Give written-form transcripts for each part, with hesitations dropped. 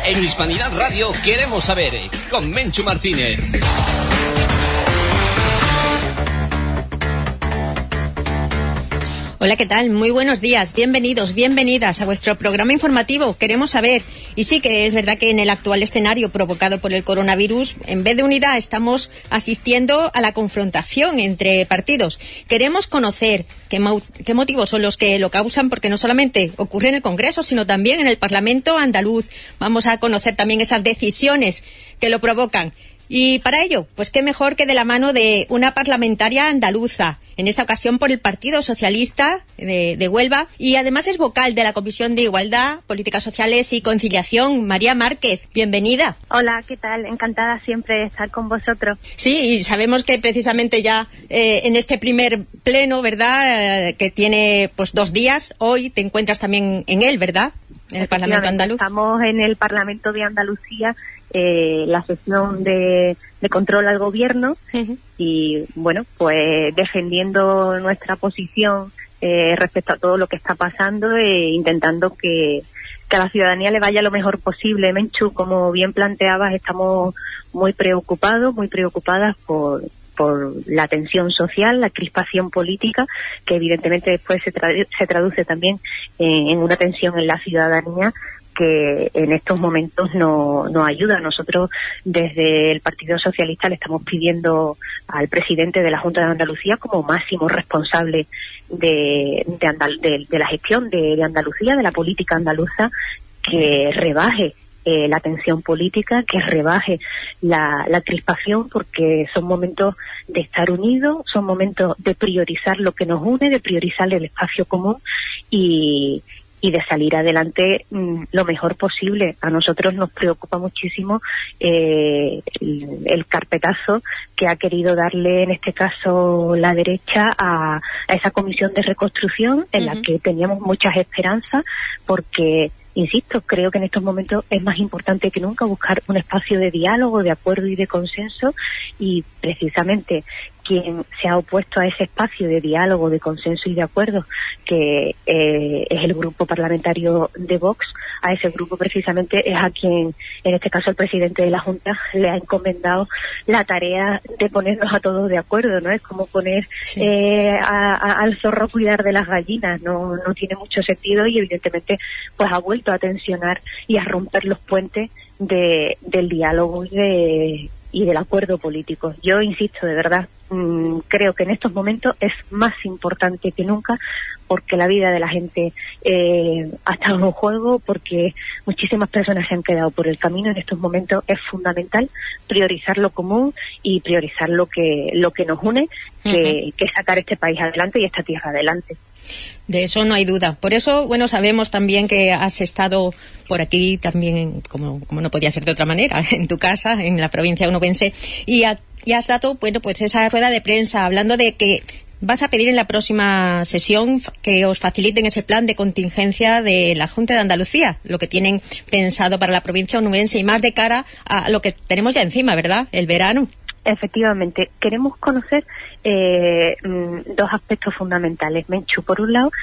En Hispanidad Radio queremos saber, con Menchu Martínez. Hola, ¿qué tal? Muy buenos días, bienvenidos, bienvenidas a vuestro programa informativo. Queremos saber, y sí que es verdad que en el actual escenario provocado por el coronavirus, en vez de unidad, estamos asistiendo a la confrontación entre partidos. Queremos conocer qué motivos son los que lo causan, porque no solamente ocurre en el Congreso, sino también en el Parlamento andaluz. Vamos a conocer también esas decisiones que lo provocan. Y para ello, pues qué mejor que de la mano de una parlamentaria andaluza, en esta ocasión por el Partido Socialista de Huelva, y además es vocal de la Comisión de Igualdad, Políticas Sociales y Conciliación. María Márquez, bienvenida. Hola, ¿qué tal? Encantada siempre de estar con vosotros. Sí, y sabemos que precisamente ya en este primer pleno, ¿verdad?, que tiene pues 2 días, hoy te encuentras también en él, ¿verdad?, en el Parlamento andaluz. Estamos en el Parlamento de Andalucía, la sesión de control al gobierno, y bueno, pues defendiendo nuestra posición respecto a todo lo que está pasando e intentando que a la ciudadanía le vaya lo mejor posible. Menchu, como bien planteabas, estamos muy preocupadas por la tensión social, la crispación política, que evidentemente después se traduce también en una tensión en la ciudadanía que en estos momentos no ayuda. Nosotros desde el Partido Socialista le estamos pidiendo al presidente de la Junta de Andalucía, como máximo responsable de la gestión de Andalucía, de la política andaluza, que rebaje la tensión política, que rebaje la crispación, porque son momentos de estar unidos, son momentos de priorizar lo que nos une, de priorizar el espacio común y de salir adelante lo mejor posible. A nosotros nos preocupa muchísimo el carpetazo que ha querido darle, en este caso, la derecha a esa comisión de reconstrucción, en la que teníamos muchas esperanzas, porque insisto, creo que en estos momentos es más importante que nunca buscar un espacio de diálogo, de acuerdo y de consenso, y precisamente quien se ha opuesto a ese espacio de diálogo, de consenso y de acuerdo, que es el grupo parlamentario de Vox, a ese grupo precisamente es a quien, en este caso el presidente de la Junta, le ha encomendado la tarea de ponernos a todos de acuerdo, ¿no? Es como poner al zorro a cuidar de las gallinas, no tiene mucho sentido, y evidentemente pues ha vuelto a tensionar y a romper los puentes del diálogo y del acuerdo político. Yo insisto, de verdad, creo que en estos momentos es más importante que nunca, porque la vida de la gente ha estado en juego, porque muchísimas personas se han quedado por el camino. En estos momentos es fundamental priorizar lo común y priorizar lo que nos une, que sacar este país adelante y esta tierra adelante. De eso no hay duda. Por eso, bueno, sabemos también que has estado por aquí también, como no podía ser de otra manera, en tu casa, en la provincia onubense, y has dado, bueno, pues esa rueda de prensa hablando de que vas a pedir en la próxima sesión que os faciliten ese plan de contingencia de la Junta de Andalucía, lo que tienen pensado para la provincia onubense, y más de cara a lo que tenemos ya encima, ¿verdad?, el verano. Efectivamente, queremos conocer 2 aspectos fundamentales, Menchu. Por un lado,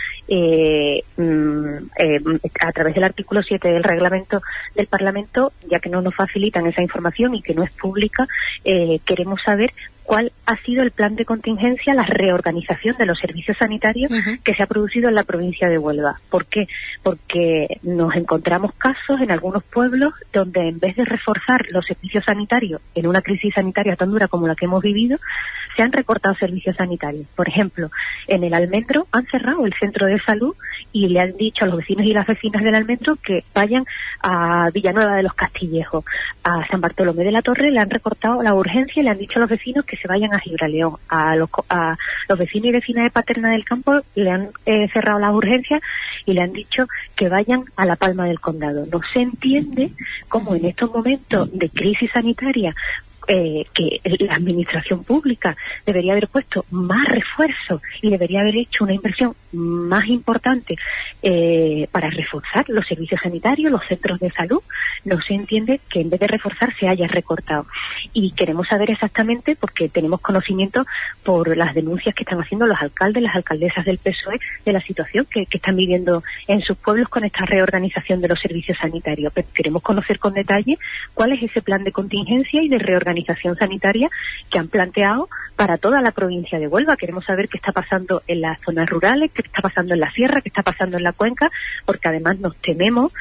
a través del artículo 7 del reglamento del Parlamento, ya que no nos facilitan esa información y que no es pública, queremos saber cuál ha sido el plan de contingencia, la reorganización de los servicios sanitarios que se ha producido en la provincia de Huelva. ¿Por qué? Porque nos encontramos casos en algunos pueblos donde, en vez de reforzar los servicios sanitarios en una crisis sanitaria tan dura como la que hemos vivido, se han recortado servicios sanitarios. Por ejemplo, en el Almendro han cerrado el centro de salud y le han dicho a los vecinos y las vecinas del Almendro que vayan a Villanueva de los Castillejos. A San Bartolomé de la Torre le han recortado la urgencia y le han dicho a los vecinos que se vayan a Gibraleón. A los vecinos y vecinas de Paterna del Campo le han cerrado las urgencias y le han dicho que vayan a La Palma del Condado. No se entiende cómo en estos momentos de crisis sanitaria, que la administración pública debería haber puesto más refuerzo y debería haber hecho una inversión más importante para reforzar los servicios sanitarios, los centros de salud. No se entiende que en vez de reforzar se haya recortado. Y queremos saber exactamente, porque tenemos conocimiento por las denuncias que están haciendo los alcaldes, las alcaldesas del PSOE, de la situación que están viviendo en sus pueblos con esta reorganización de los servicios sanitarios. Pero queremos conocer con detalle cuál es ese plan de contingencia y de reorganización sanitaria que han planteado para toda la provincia de Huelva. Queremos saber qué está pasando en las zonas rurales, qué está pasando en la sierra, qué está pasando en la cuenca, porque además nos tememos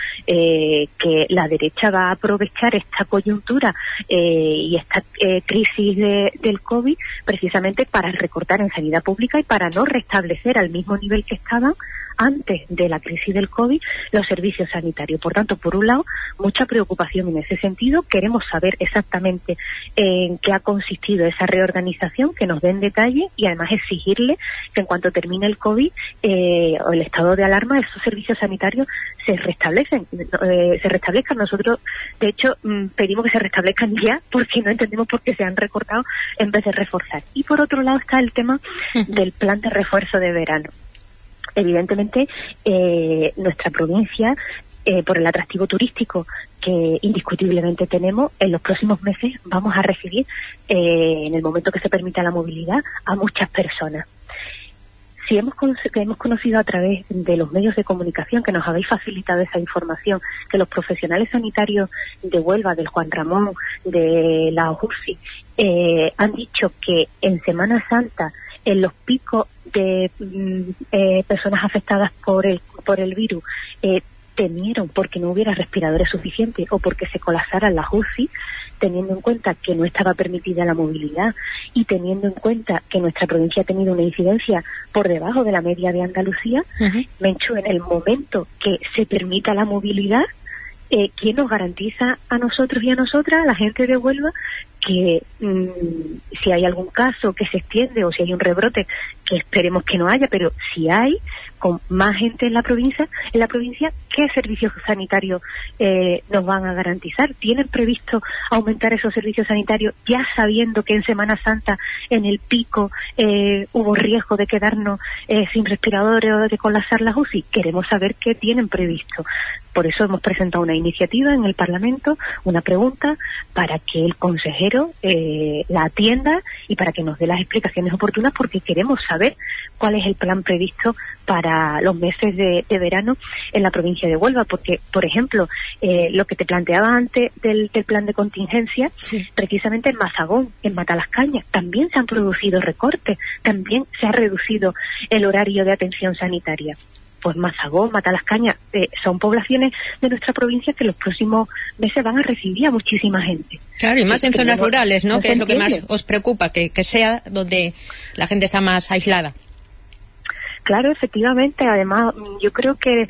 que la derecha va a aprovechar esta coyuntura y esta crisis del COVID precisamente para recortar en sanidad pública y para no restablecer al mismo nivel que estaban antes de la crisis del COVID los servicios sanitarios. Por tanto, por un lado, mucha preocupación en ese sentido. Queremos saber exactamente en qué ha consistido esa reorganización, que nos den detalle y además exigirle que en cuanto termine el COVID o el estado de alarma, esos servicios sanitarios se restablezcan. Nosotros, de hecho, pedimos que se restablezcan ya, porque no entendemos por qué se han recortado en vez de reforzar. Y por otro lado está el tema del plan de refuerzo de verano. Evidentemente, nuestra provincia, por el atractivo turístico que indiscutiblemente tenemos, en los próximos meses vamos a recibir, en el momento que se permita la movilidad, a muchas personas. Si hemos conocido a través de los medios de comunicación, que nos habéis facilitado esa información, que los profesionales sanitarios de Huelva, del Juan Ramón, de la UCI, han dicho que en Semana Santa, en los picos de personas afectadas por el virus, temieron porque no hubiera respiradores suficientes o porque se colapsaran las UCI, teniendo en cuenta que no estaba permitida la movilidad y teniendo en cuenta que nuestra provincia ha tenido una incidencia por debajo de la media de Andalucía. Menchu, en el momento que se permita la movilidad, ¿quién nos garantiza a nosotros y a nosotras, a la gente de Huelva, que si hay algún caso que se extiende o si hay un rebrote, que esperemos que no haya, pero si hay, con más gente en la provincia, ¿qué servicios sanitarios nos van a garantizar? ¿Tienen previsto aumentar esos servicios sanitarios ya sabiendo que en Semana Santa, en el pico, hubo riesgo de quedarnos sin respiradores o de colapsar las UCI? Queremos saber qué tienen previsto. Por eso hemos presentado una iniciativa en el Parlamento, una pregunta, para que el consejero la atienda y para que nos dé las explicaciones oportunas, porque queremos saber cuál es el plan previsto para los meses de verano en la provincia de Huelva. Porque, por ejemplo, lo que te planteaba antes del plan de contingencia, sí, precisamente en Mazagón, en Matalascañas, también se han producido recortes, también se ha reducido el horario de atención sanitaria. Pues Mazagón, Matalascañas, son poblaciones de nuestra provincia que los próximos meses van a recibir a muchísima gente. Claro, y más en zonas rurales, ¿no? Que es lo que más os preocupa, que sea donde la gente está más aislada. Claro, efectivamente. Además, yo creo que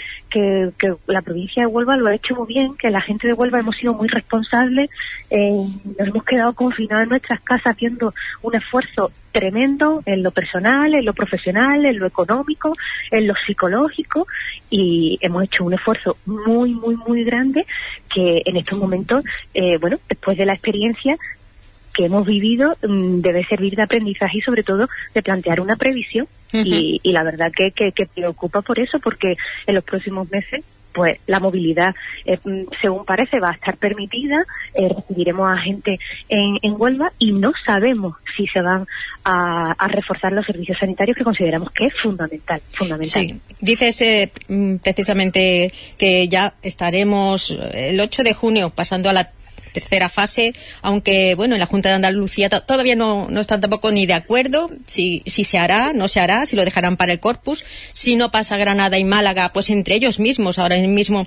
la provincia de Huelva lo ha hecho muy bien, que la gente de Huelva hemos sido muy responsables, nos hemos quedado confinados en nuestras casas haciendo un esfuerzo tremendo en lo personal, en lo profesional, en lo económico, en lo psicológico, y hemos hecho un esfuerzo muy, muy, muy grande que en estos momentos, después de la experiencia que hemos vivido, debe servir de aprendizaje y sobre todo de plantear una previsión. Y la verdad que preocupa por eso, porque en los próximos meses pues la movilidad, según parece, va a estar permitida, recibiremos a gente en Huelva y no sabemos si se van a reforzar los servicios sanitarios, que consideramos que es fundamental. Sí, dices precisamente que ya estaremos el 8 de junio pasando a la tercera fase, aunque en la Junta de Andalucía todavía no están tampoco ni de acuerdo si se hará, no se hará, si lo dejarán para el Corpus, si no pasa Granada y Málaga, pues entre ellos mismos ahora mismo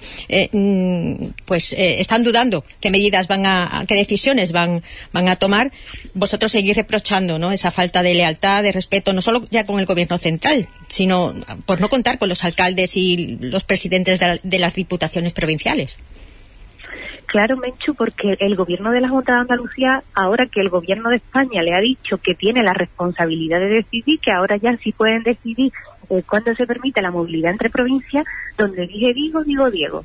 están dudando qué medidas qué decisiones van a tomar. Vosotros seguís reprochando, ¿no?, esa falta de lealtad, de respeto, no solo ya con el gobierno central, sino por no contar con los alcaldes y los presidentes de las diputaciones provinciales. Claro, Menchu, porque el gobierno de la Junta de Andalucía, ahora que el gobierno de España le ha dicho que tiene la responsabilidad de decidir, que ahora ya sí pueden decidir cuándo se permite la movilidad entre provincias, donde dije digo Diego.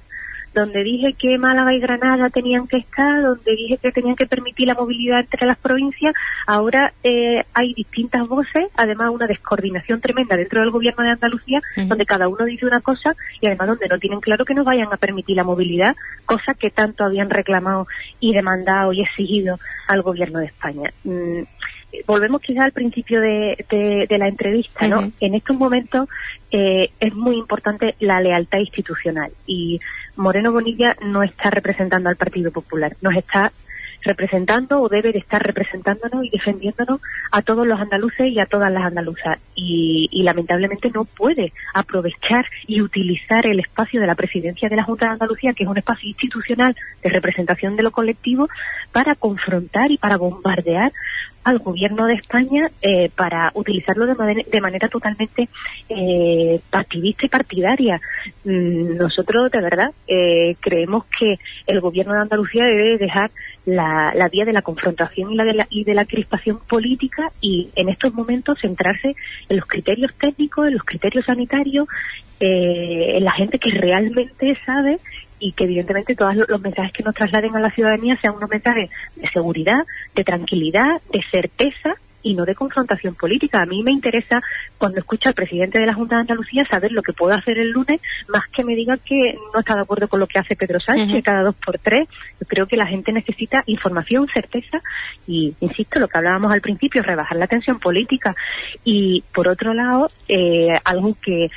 donde dije que Málaga y Granada tenían que estar, donde dije que tenían que permitir la movilidad entre las provincias, ahora hay distintas voces, además una descoordinación tremenda dentro del gobierno de Andalucía, donde cada uno dice una cosa y además donde no tienen claro que no vayan a permitir la movilidad, cosa que tanto habían reclamado y demandado y exigido al gobierno de España. Volvemos quizás al principio de la entrevista, ¿no? En estos momentos es muy importante la lealtad institucional y Moreno Bonilla no está representando al Partido Popular, nos está representando o debe de estar representándonos y defendiéndonos a todos los andaluces y a todas las andaluzas y lamentablemente no puede aprovechar y utilizar el espacio de la presidencia de la Junta de Andalucía, que es un espacio institucional de representación de lo colectivo, para confrontar y para bombardear al gobierno de España, para utilizarlo de manera totalmente partidista y partidaria. Nosotros de verdad creemos que el gobierno de Andalucía debe dejar la vía de la confrontación y de la crispación política y en estos momentos centrarse en los criterios técnicos, en los criterios sanitarios, en la gente que realmente sabe y que evidentemente todos los mensajes que nos trasladen a la ciudadanía sean unos mensajes de seguridad, de tranquilidad, de certeza y no de confrontación política. A mí me interesa, cuando escucho al presidente de la Junta de Andalucía, saber lo que puedo hacer el lunes, más que me diga que no está de acuerdo con lo que hace Pedro Sánchez cada 2 por 3. Yo creo que la gente necesita información, certeza y, insisto, lo que hablábamos al principio, rebajar la tensión política. Y, por otro lado, algo que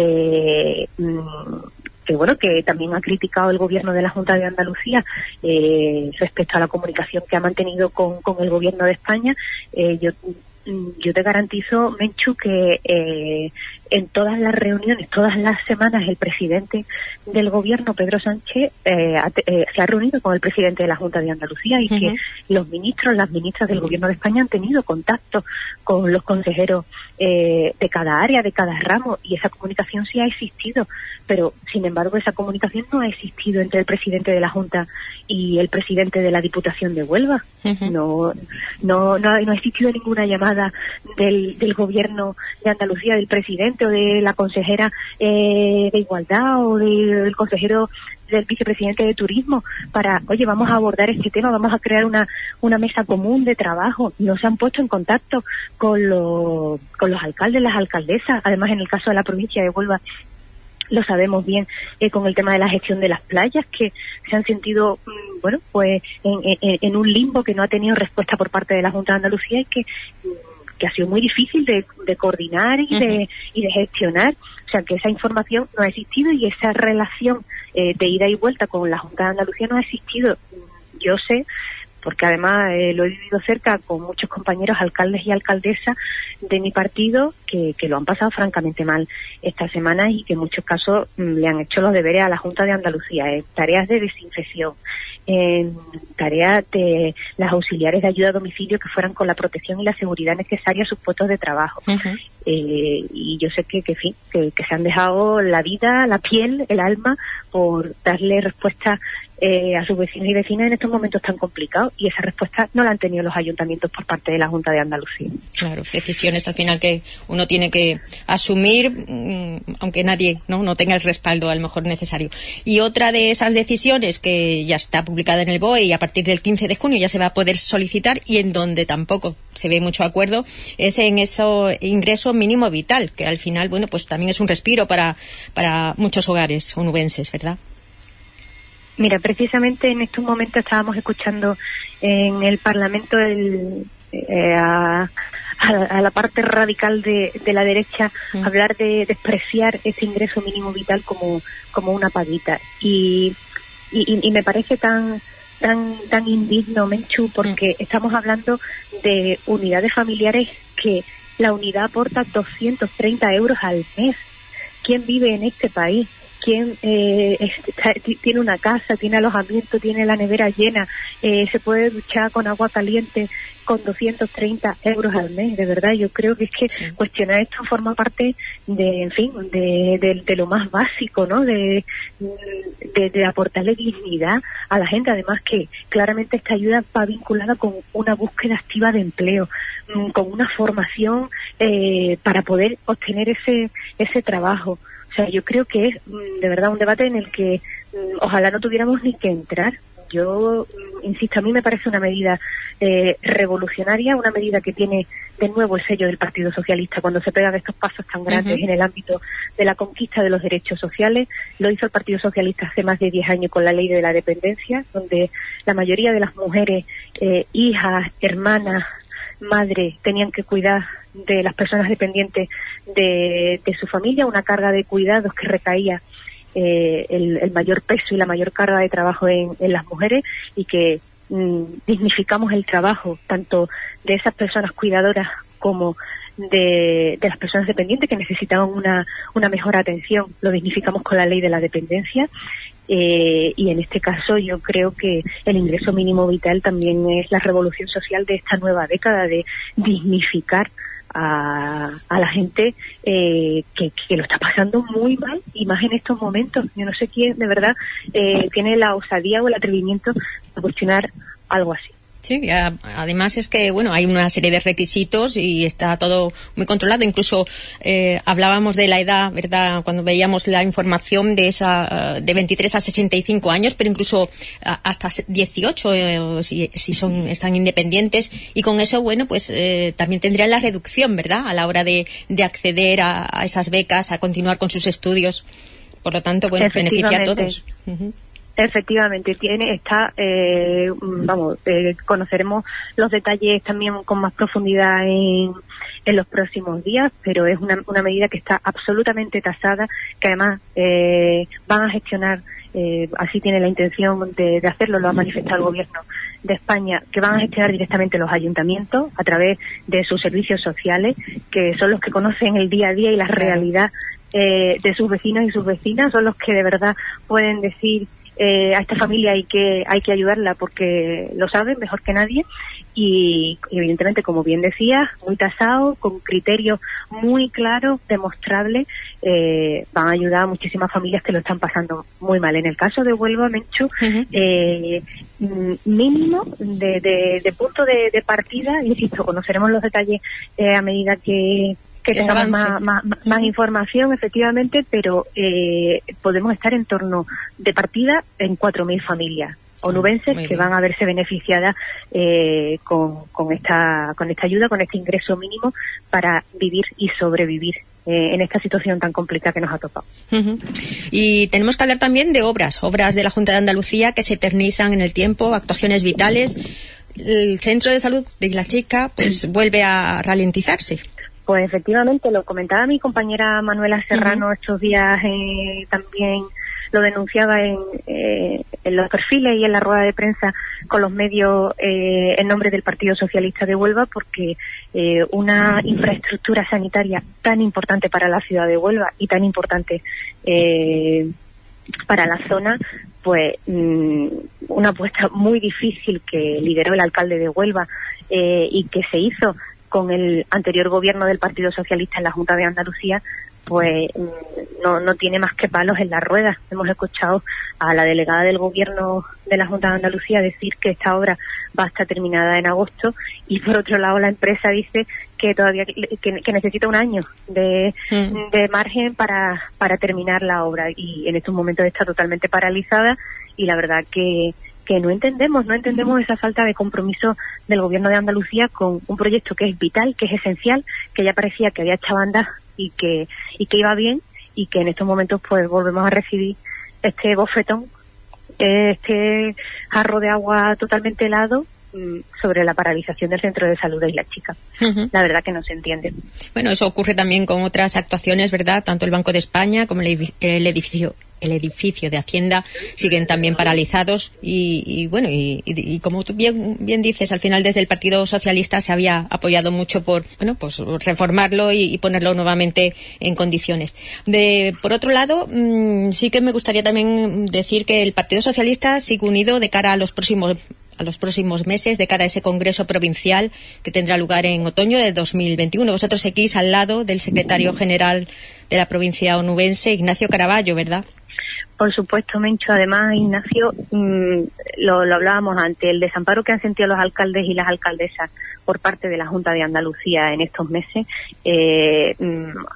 bueno, que también ha criticado el gobierno de la Junta de Andalucía respecto a la comunicación que ha mantenido con el gobierno de España. Yo te garantizo, Menchu, que en todas las reuniones, todas las semanas, el presidente del gobierno, Pedro Sánchez, se ha reunido con el presidente de la Junta de Andalucía y que los ministros, las ministras del gobierno de España han tenido contacto con los consejeros de cada área, de cada ramo, y esa comunicación sí ha existido, pero sin embargo esa comunicación no ha existido entre el presidente de la Junta y el presidente de la Diputación de Huelva. No ha existido ninguna llamada del gobierno de Andalucía, del presidente o de la consejera de Igualdad o del consejero del vicepresidente de Turismo para, oye, vamos a abordar este tema, vamos a crear una mesa común de trabajo. No se han puesto en contacto con los alcaldes, las alcaldesas. Además, en el caso de la provincia de Huelva, lo sabemos bien, con el tema de la gestión de las playas, que se han sentido, bueno, pues en un limbo que no ha tenido respuesta por parte de la Junta de Andalucía y que ha sido muy difícil de coordinar y de gestionar. O sea, que esa información no ha existido y esa relación de ida y vuelta con la Junta de Andalucía no ha existido. Yo sé, porque además lo he vivido cerca con muchos compañeros alcaldes y alcaldesas de mi partido que lo han pasado francamente mal esta semana y que en muchos casos le han hecho los deberes a la Junta de Andalucía, tareas de desinfección, en tareas de las auxiliares de ayuda a domicilio que fueran con la protección y la seguridad necesaria a sus puestos de trabajo. Y yo sé que se han dejado la vida, la piel, el alma por darle respuesta a sus vecinos y vecinas en estos momentos tan complicados, y esa respuesta no la han tenido los ayuntamientos por parte de la Junta de Andalucía. Claro, decisiones al final que uno tiene que asumir, aunque nadie no tenga el respaldo a lo mejor necesario. Y otra de esas decisiones que ya está publicada en el BOE y a partir del 15 de junio ya se va a poder solicitar, y en donde tampoco se ve mucho acuerdo, es en eso ingreso mínimo vital, que al final, bueno, pues también es un respiro para muchos hogares onubenses, ¿verdad? Mira, precisamente en estos momentos estábamos escuchando en el Parlamento a la parte radical de la derecha hablar de despreciar ese ingreso mínimo vital como una paguita. Y me parece tan indigno, Menchu, porque estamos hablando de unidades familiares que la unidad aporta 230 euros al mes. ¿Quién vive en este país? ¿Quién tiene una casa, tiene alojamiento, tiene la nevera llena, se puede duchar con agua caliente con 230 euros al mes? De verdad, yo creo que es que cuestionar esto forma parte de lo más básico, ¿no? De aportarle dignidad a la gente. Además que claramente esta ayuda va vinculada con una búsqueda activa de empleo, con una formación para poder obtener ese trabajo. O sea, yo creo que es de verdad un debate en el que ojalá no tuviéramos ni que entrar. Yo insisto, a mí me parece una medida revolucionaria, una medida que tiene de nuevo el sello del Partido Socialista cuando se pegan estos pasos tan grandes en el ámbito de la conquista de los derechos sociales. Lo hizo el Partido Socialista hace más de 10 años con la ley de la dependencia, donde la mayoría de las mujeres, hijas, hermanas, madres, tenían que cuidar de las personas dependientes de su familia, una carga de cuidados que recaía el mayor peso y la mayor carga de trabajo en las mujeres, y que dignificamos el trabajo tanto de esas personas cuidadoras como de las personas dependientes que necesitaban una mejor atención. Lo dignificamos con la ley de la dependencia, y en este caso yo creo que el ingreso mínimo vital también es la revolución social de esta nueva década, de dignificar a la gente que lo está pasando muy mal, y más en estos momentos. Yo no sé quién de verdad tiene la osadía o el atrevimiento de cuestionar algo así. Sí, además es que, bueno, hay una serie de requisitos y está todo muy controlado. Incluso hablábamos de la edad, ¿verdad?, cuando veíamos la información de esa de 23 a 65 años, pero incluso hasta 18 si están independientes, y con eso, bueno, pues también tendrían la reducción, ¿verdad?, a la hora de acceder a esas becas, a continuar con sus estudios. Por lo tanto, bueno, beneficia a todos. Efectivamente, conoceremos los detalles también con más profundidad en los próximos días, pero es una medida que está absolutamente tasada, que además van a gestionar, así tiene la intención de hacerlo, lo ha manifestado el Gobierno de España, que van a gestionar directamente los ayuntamientos a través de sus servicios sociales, que son los que conocen el día a día y la realidad de sus vecinos y sus vecinas, son los que de verdad pueden decir a esta familia hay que ayudarla porque lo saben mejor que nadie, y evidentemente, como bien decías, muy tasado, con criterios muy claros, demostrables, van a ayudar a muchísimas familias que lo están pasando muy mal. En el caso de Huelva, Menchu, mínimo de punto de partida, insisto, conoceremos los detalles a medida que tengamos más información, efectivamente, pero podemos estar en torno de partida en 4.000 familias onubenses que van a verse beneficiadas con esta ayuda, con este ingreso mínimo para vivir y sobrevivir en esta situación tan complicada que nos ha tocado. Y tenemos que hablar también de obras de la Junta de Andalucía que se eternizan en el tiempo, actuaciones vitales. El Centro de Salud de Isla Chica pues vuelve a ralentizarse. Pues efectivamente, lo comentaba mi compañera Manuela Serrano estos días, también lo denunciaba en los perfiles y en la rueda de prensa con los medios en nombre del Partido Socialista de Huelva, porque una infraestructura sanitaria tan importante para la ciudad de Huelva y tan importante para la zona, pues una apuesta muy difícil que lideró el alcalde de Huelva y que se hizo con el anterior gobierno del Partido Socialista en la Junta de Andalucía, pues no tiene más que palos en las ruedas. Hemos escuchado a la delegada del gobierno de la Junta de Andalucía decir que esta obra va a estar terminada en agosto, y por otro lado la empresa dice que todavía que necesita un año de margen para terminar la obra, y en estos momentos está totalmente paralizada, y la verdad que no entendemos esa falta de compromiso del Gobierno de Andalucía con un proyecto que es vital, que es esencial, que ya parecía que había echado a andar y que iba bien, y que en estos momentos pues volvemos a recibir este bofetón, este jarro de agua totalmente helado sobre la paralización del Centro de Salud de Isla Chica. La verdad que no se entiende. Bueno, eso ocurre también con otras actuaciones, ¿verdad? Tanto el Banco de España como el edificio de Hacienda siguen también paralizados, y bueno, y como tú bien dices, al final desde el Partido Socialista se había apoyado mucho por, bueno, pues reformarlo y ponerlo nuevamente en condiciones. Por otro lado, sí que me gustaría también decir que el Partido Socialista sigue unido de cara a los próximos meses, de cara a ese Congreso Provincial que tendrá lugar en otoño de 2021. Vosotros seguís al lado del secretario general de la provincia onubense, Ignacio Caraballo, ¿verdad? Por supuesto, Mencho. Además, Ignacio, lo hablábamos antes, el desamparo que han sentido los alcaldes y las alcaldesas por parte de la Junta de Andalucía en estos meses,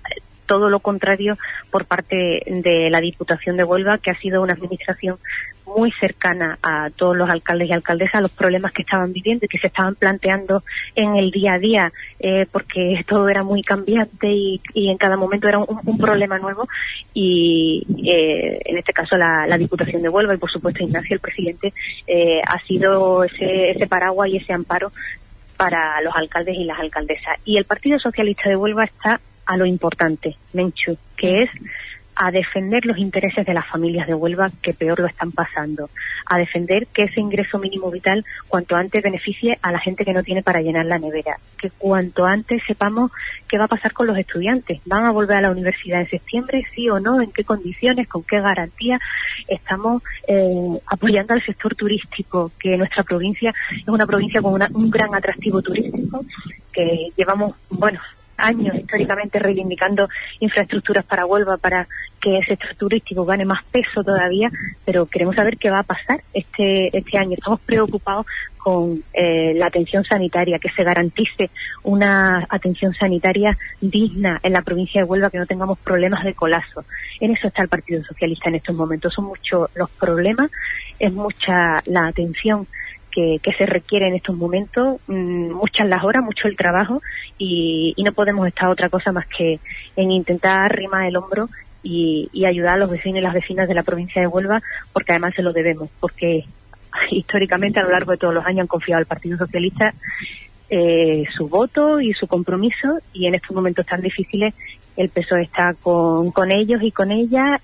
todo lo contrario por parte de la Diputación de Huelva, que ha sido una administración muy cercana a todos los alcaldes y alcaldesas, a los problemas que estaban viviendo y que se estaban planteando en el día a día, porque todo era muy cambiante y en cada momento era un problema nuevo. Y en este caso la Diputación de Huelva y por supuesto Ignacio, el presidente, ha sido ese paraguas y ese amparo para los alcaldes y las alcaldesas. Y el Partido Socialista de Huelva está a lo importante, Menchu, que es a defender los intereses de las familias de Huelva que peor lo están pasando, a defender que ese ingreso mínimo vital cuanto antes beneficie a la gente que no tiene para llenar la nevera, que cuanto antes sepamos qué va a pasar con los estudiantes. ¿Van a volver a la universidad en septiembre, sí o no? ¿En qué condiciones? ¿Con qué garantía? Estamos apoyando al sector turístico, que nuestra provincia es una provincia con un gran atractivo turístico, que llevamos, años históricamente reivindicando infraestructuras para Huelva para que ese sector turístico gane más peso todavía, pero queremos saber qué va a pasar este año. Estamos preocupados con la atención sanitaria, que se garantice una atención sanitaria digna en la provincia de Huelva, que no tengamos problemas de colapso. En eso está el Partido Socialista en estos momentos. Son muchos los problemas, es mucha la atención que se requiere en estos momentos, muchas las horas, mucho el trabajo, y no podemos estar otra cosa más que en intentar arrimar el hombro y ayudar a los vecinos y las vecinas de la provincia de Huelva, porque además se lo debemos, porque históricamente a lo largo de todos los años han confiado al Partido Socialista su voto y su compromiso, y en estos momentos tan difíciles el PSOE está con ellos y con ellas,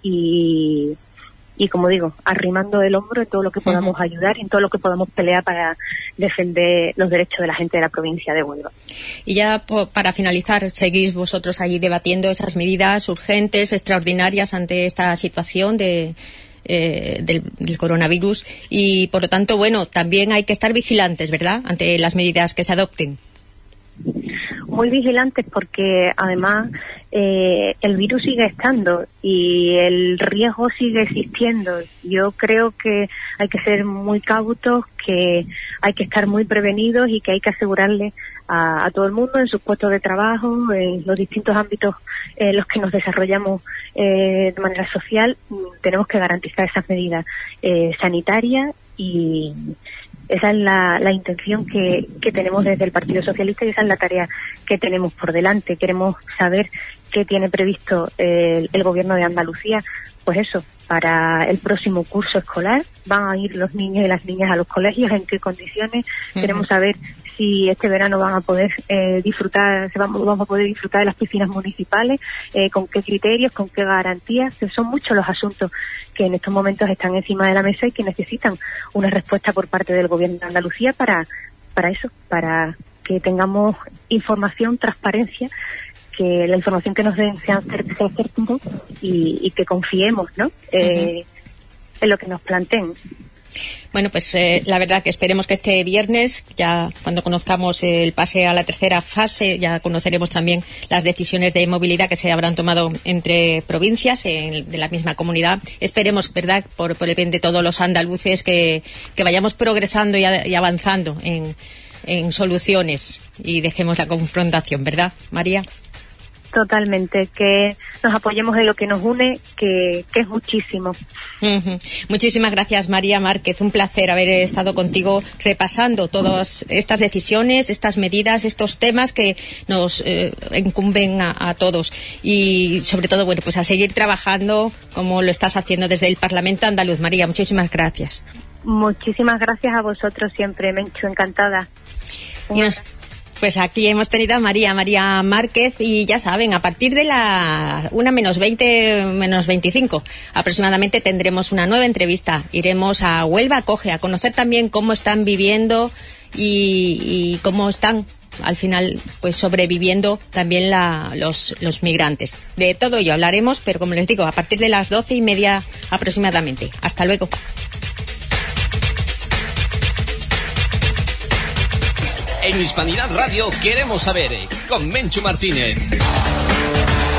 y como digo, arrimando el hombro en todo lo que podamos ayudar y en todo lo que podamos pelear para defender los derechos de la gente de la provincia de Huelva. Y ya para finalizar, seguís vosotros allí debatiendo esas medidas urgentes, extraordinarias ante esta situación del coronavirus, y por lo tanto, también hay que estar vigilantes, ¿verdad?, ante las medidas que se adopten. Muy vigilantes, porque además el virus sigue estando y el riesgo sigue existiendo. Yo creo que hay que ser muy cautos, que hay que estar muy prevenidos y que hay que asegurarle a todo el mundo en sus puestos de trabajo, en los distintos ámbitos en los que nos desarrollamos de manera social. Tenemos que garantizar esas medidas sanitarias, y esa es la intención que tenemos desde el Partido Socialista, y esa es la tarea que tenemos por delante. Queremos saber qué tiene previsto el Gobierno de Andalucía, pues eso, para el próximo curso escolar. ¿Van a ir los niños y las niñas a los colegios? ¿En qué condiciones? Queremos saber si este verano van a poder vamos a poder disfrutar de las piscinas municipales, con qué criterios, con qué garantías. Son muchos los asuntos que en estos momentos están encima de la mesa y que necesitan una respuesta por parte del Gobierno de Andalucía para que tengamos información, transparencia, que la información que nos den sea certera y que confiemos, ¿no?, en lo que nos planteen. Bueno, pues la verdad que esperemos que este viernes, ya cuando conozcamos el pase a la tercera fase, ya conoceremos también las decisiones de movilidad que se habrán tomado entre provincias de la misma comunidad. Esperemos, ¿verdad?, por el bien de todos los andaluces, que vayamos progresando y avanzando en soluciones, y dejemos la confrontación, ¿verdad, María? Totalmente, que nos apoyemos en lo que nos une, que es muchísimo. Muchísimas gracias, María Márquez. Un placer haber estado contigo repasando todas estas decisiones, estas medidas, estos temas que nos incumben a todos, y sobre todo, pues a seguir trabajando como lo estás haciendo desde el Parlamento andaluz. María, muchísimas gracias. Muchísimas gracias a vosotros siempre, Menchu, encantada. Pues aquí hemos tenido a María Márquez, y ya saben, a partir de la 1:20, -25 aproximadamente tendremos una nueva entrevista. Iremos a Huelva Acoge a conocer también cómo están viviendo y cómo están al final pues sobreviviendo también los migrantes. De todo ello hablaremos, pero como les digo, a partir de las 12:30 aproximadamente. Hasta luego. En Hispanidad Radio queremos saber, con Menchu Martínez.